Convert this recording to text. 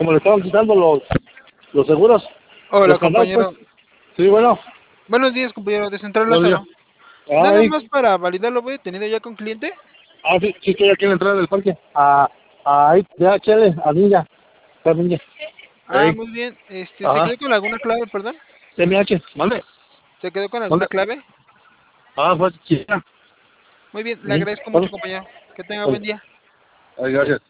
como le estaban quitando los seguros, Hola, los candados, pues. compañero. Sí, bueno. Buenos días, compañero de Central Buenos Lázaro. días. Nada Ay, más para validarlo, voy tenido ya con cliente. sí, sí estoy aquí en la entrada del parque. Ahí, ya, chale, a Ninja. A Ninja. Ah, Ey, muy bien. ¿Se ajá. quedó con alguna clave, perdón? MH, ¿mande? ¿Se quedó con alguna ¿Dónde? clave? Pues, sí. Muy bien, le Sí, agradezco mucho, bueno, compañero. Que tenga pues, buen día. ay, gracias.